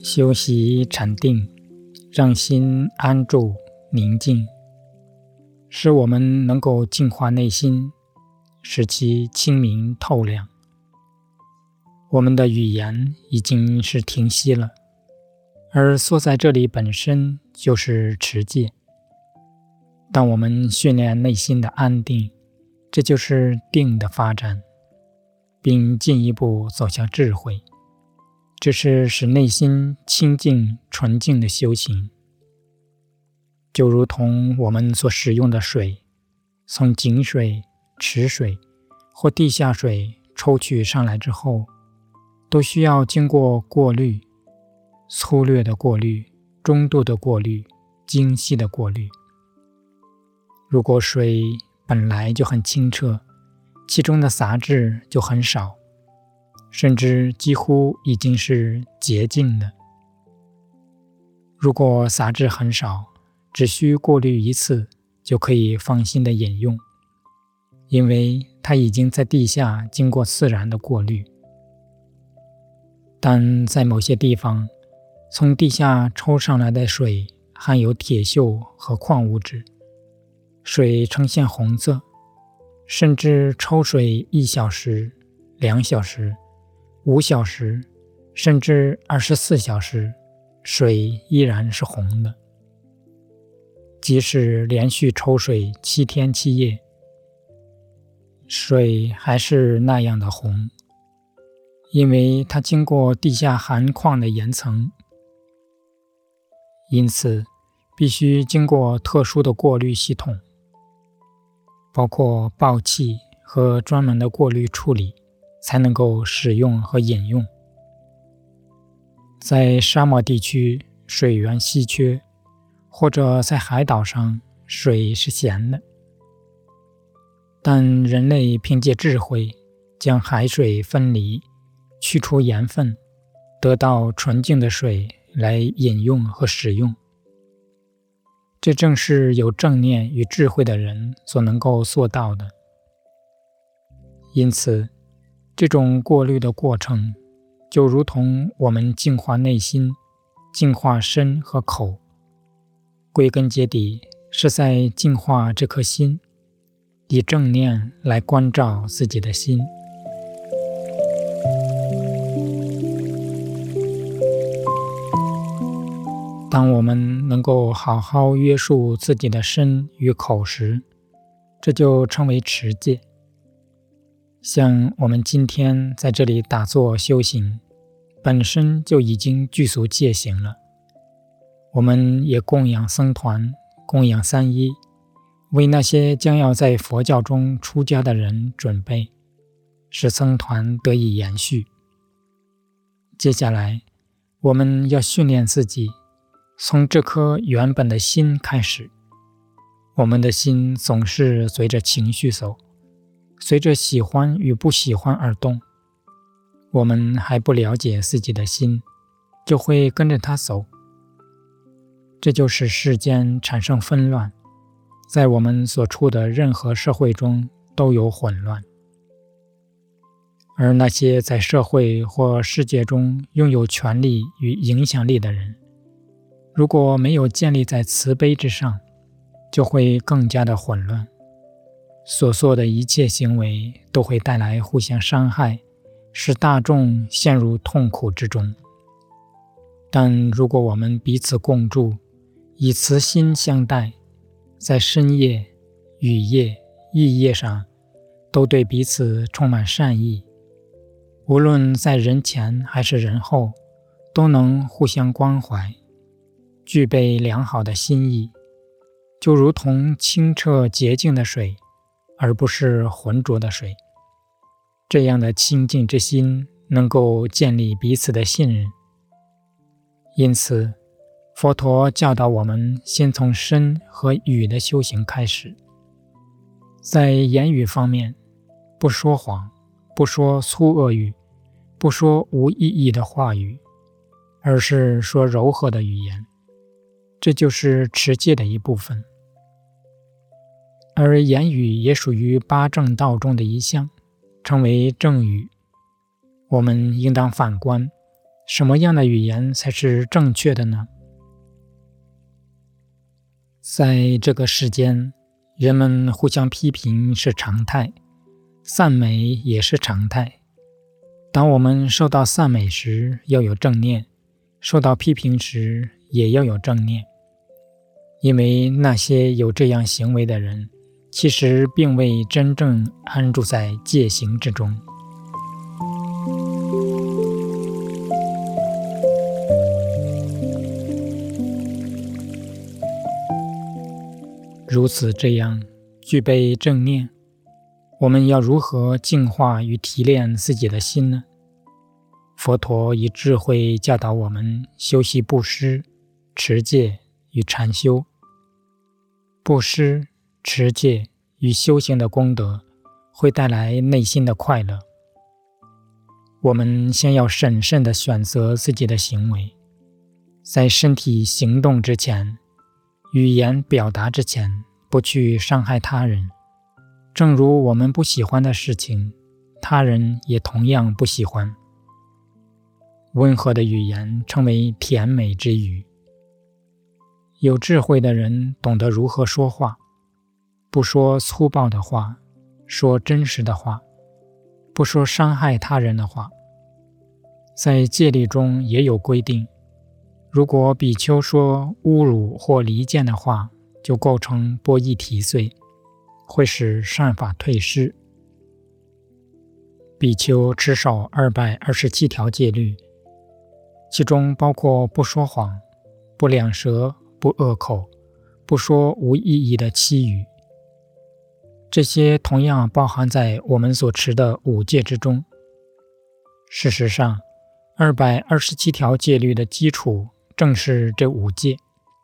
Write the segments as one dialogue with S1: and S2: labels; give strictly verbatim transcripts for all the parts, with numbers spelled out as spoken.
S1: 修习禅定，让心安住宁静，使我们能够净化内心，使其清明透亮。我们的语言已经是停息了，而缩在这里本身就是持戒。当我们训练内心的安定，这就是定的发展，并进一步走向智慧。这是使内心清净纯净的修行。就如同我们所使用的水，从井水、池水或地下水抽取上来之后，都需要经过过滤，粗略的过滤、中度的过滤、精细的过滤。如果水本来就很清澈，其中的杂质就很少，甚至几乎已经是洁净的。如果杂质很少，只需过滤一次就可以放心的饮用，因为它已经在地下经过自然的过滤。但在某些地方，从地下抽上来的水含有铁锈和矿物质，水呈现红色，甚至抽水一小时、两小时、五小时，甚至二十四小时，水依然是红的。即使连续抽水七天七夜，水还是那样的红，因为它经过地下含矿的岩层，因此必须经过特殊的过滤系统，包括爆气和专门的过滤处理，才能够使用和饮用。在沙漠地区，水源稀缺，或者在海岛上，水是咸的。但人类凭借智慧，将海水分离，去除盐分，得到纯净的水来饮用和使用。这正是有正念与智慧的人所能够做到的。因此，这种过滤的过程，就如同我们净化内心、净化身和口，归根结底是在净化这颗心，以正念来关照自己的心。当我们能够好好约束自己的身与口时，这就称为持戒。像我们今天在这里打坐修行，本身就已经具足戒行了。我们也供养僧团，供养三衣，为那些将要在佛教中出家的人准备，使僧团得以延续。接下来，我们要训练自己，从这颗原本的心开始。我们的心总是随着情绪走，随着喜欢与不喜欢而动。我们还不了解自己的心，就会跟着它走。这就使世间产生纷乱，在我们所处的任何社会中都有混乱。而那些在社会或世界中拥有权力与影响力的人，如果没有建立在慈悲之上，就会更加的混乱。所做的一切行为都会带来互相伤害，使大众陷入痛苦之中。但如果我们彼此共助，以慈心相待，在身业、语业、意业上都对彼此充满善意，无论在人前还是人后，都能互相关怀，具备良好的心意，就如同清澈洁净的水，而不是浑浊的水。这样的清净之心能够建立彼此的信任。因此，佛陀教导我们先从身和语的修行开始。在言语方面，不说谎，不说粗恶语，不说无意义的话语，而是说柔和的语言。这就是持戒的一部分。而言语也属于八正道中的一项，称为正语。我们应当反观， 什么样的语言才是正确的呢？在这个世间，人们互相批评是常态，赞美也是常态。当我们受到赞美时，要有正念；受到批评时，也要有正念。因为那些有这样行为的人，其实并未真正安住在戒行之中。如此这样，具备正念，我们要如何净化与提炼自己的心呢？佛陀以智慧教导我们修习布施、持戒与禅修。布施、持戒与修行的功德会带来内心的快乐。我们先要审慎地选择自己的行为，在身体行动之前，语言表达之前，不去伤害他人。正如我们不喜欢的事情，他人也同样不喜欢。温和的语言称为甜美之语。有智慧的人懂得如何说话，不说粗暴的话，说真实的话，不说伤害他人的话。在戒律中也有规定，如果比丘说侮辱或离间的话，就构成波逸提罪，会使善法退失。比丘持守二百二十七条戒律，其中包括不说谎、不两舌、不恶口、不说无意义的欺语。这些同样包含在我们所持的五戒之中。事实上，二百二十七条戒律的基础正是这五戒。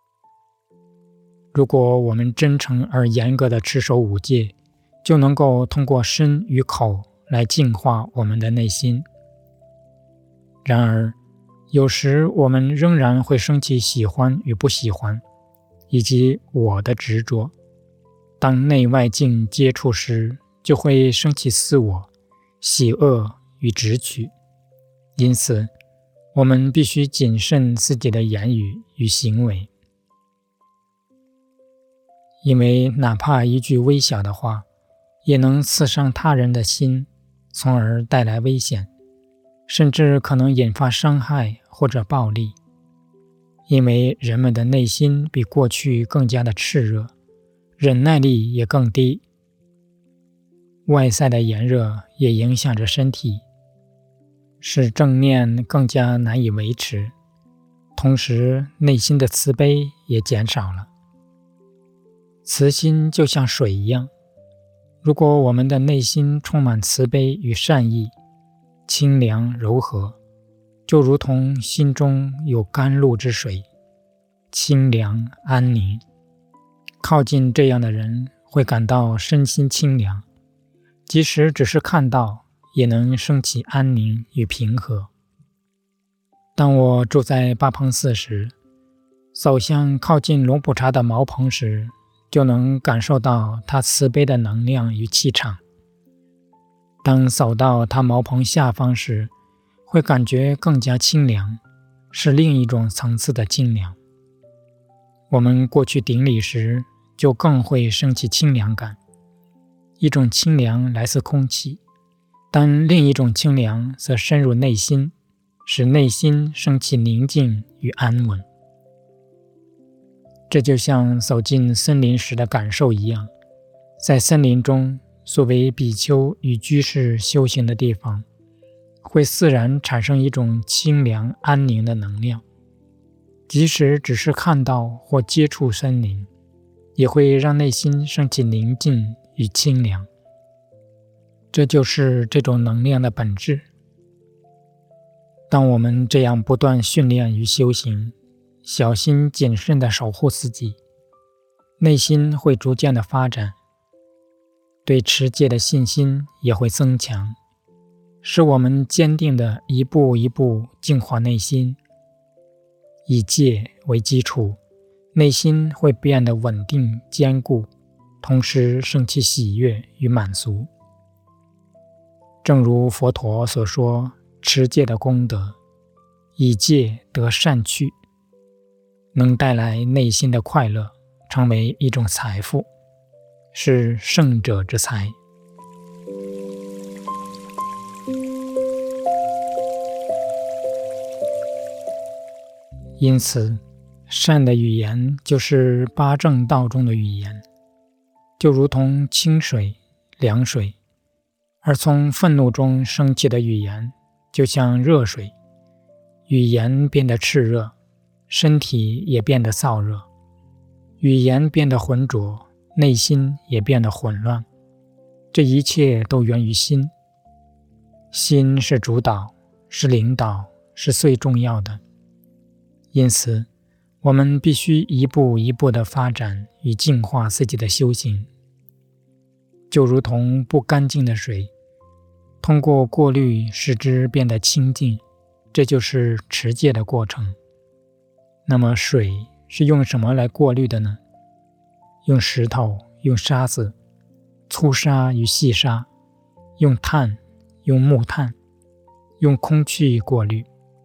S1: 如果我们真诚而严格地持守五戒，就能够通过身与口来净化我们的内心。然而，有时我们仍然会生起喜欢与不喜欢，以及我的执着。当内外境接触时，就会生起私我、喜恶与执取。因此，我们必须谨慎自己的言语与行为。因为哪怕一句微小的话，也能刺伤他人的心，从而带来危险，甚至可能引发伤害或者暴力。因为人们的内心比过去更加的炽热，忍耐力也更低。外在的炎热也影响着身体，使正念更加难以维持，同时内心的慈悲也减少了。慈心就像水一样，如果我们的内心充满慈悲与善意，清凉柔和，就如同心中有甘露之水，清凉安宁。靠近这样的人会感到身心清凉，即使只是看到，也能升起安宁与平和。当我住在巴蓬寺时，走向靠近龙普查的茅棚时，就能感受到他慈悲的能量与气场。当走到他茅棚下方时，会感觉更加清凉，是另一种层次的清凉。我们过去顶礼时，就更会升起清凉感。一种清凉来自空气，但另一种清凉则深入内心，使内心升起宁静与安稳。这就像走进森林时的感受一样，在森林中，作为比丘与居士修行的地方，会自然产生一种清凉安宁的能量。即使只是看到或接触森林，也会让内心升起宁静与清凉。这就是这种能量的本质。当我们这样不断训练与修行，小心谨慎地守护自己，内心会逐渐的发展，对持戒的信心也会增强，使我们坚定地一步一步净化内心。以戒为基础，内心会变得稳定坚固，同时升起喜悦与满足。正如佛陀所说，持戒的功德， 以戒得善趣，能带来内心的快乐，成为一种财富，是圣者之财。因此，善的语言就是八正道中的语言，就如同清水、凉水；而从愤怒中升起的语言，就像热水，语言变得炽热，身体也变得燥热；语言变得浑浊，内心也变得混乱。这一切都源于心，心是主导，是领导，是最重要的。因此，我们必须一步一步地发展与净化自己的修行，就如同不干净的水，通过过滤使之变得清净，这就是持戒的过程。那么水是用什么来过滤的呢？用石头，用沙子，粗沙与细沙，用碳，用木炭，用空气过滤。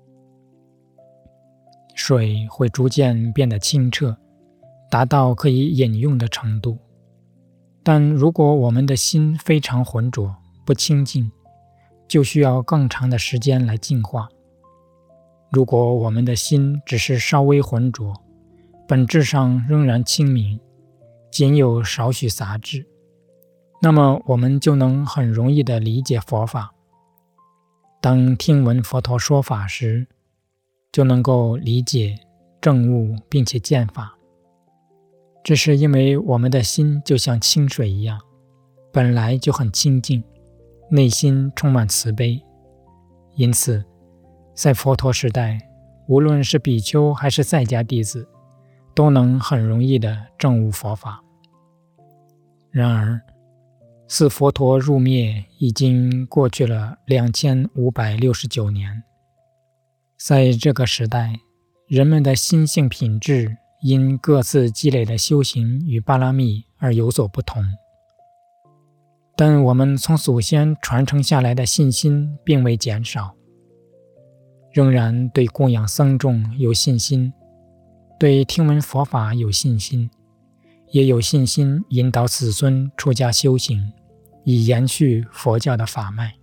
S1: 水会逐渐变得清澈，达到可以饮用的程度。但如果我们的心非常浑浊，不清净，就需要更长的时间来净化。如果我们的心只是稍微浑浊，本质上仍然清明，仅有少许杂质，那么我们就能很容易地理解佛法。当听闻佛陀说法时，就能够理解、证悟并且见法。这是因为我们的心就像清水一样，本来就很清净，内心充满慈悲。因此，在佛陀时代，无论是比丘还是在家弟子，都能很容易地证悟佛法。然而，自佛陀入灭已经过去了两千五百六十九年。在这个时代，人们的心性品质因各自积累的修行与巴拉密而有所不同。但我们从祖先传承下来的信心并未减少，仍然对供养僧众有信心，对听闻佛法有信心，也有信心引导子孙出家修行，以延续佛教的法脉。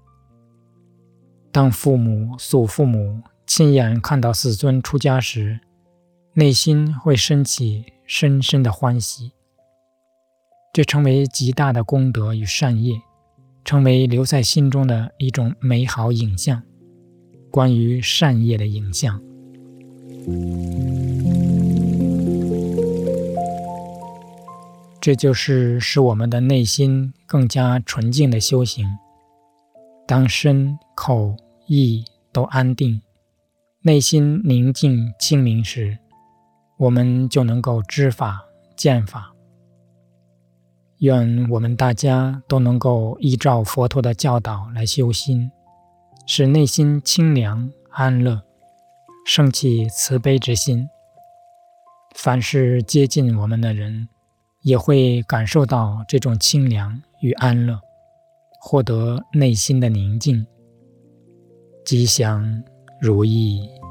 S1: 当父母、祖父母亲眼看到子孙出家时，内心会升起深深的欢喜，这成为极大的功德与善业，成为留在心中的一种美好影像，关于善业的影像。这就是使我们的内心更加纯净的修行。当身、口、意都安定，内心宁静清明时，我们就能够知法、见法。愿我们大家都能够依照佛陀的教导来修心，使内心清凉安乐，升起慈悲之心。凡是接近我们的人，也会感受到这种清凉与安乐，获得内心的宁静。吉祥如意。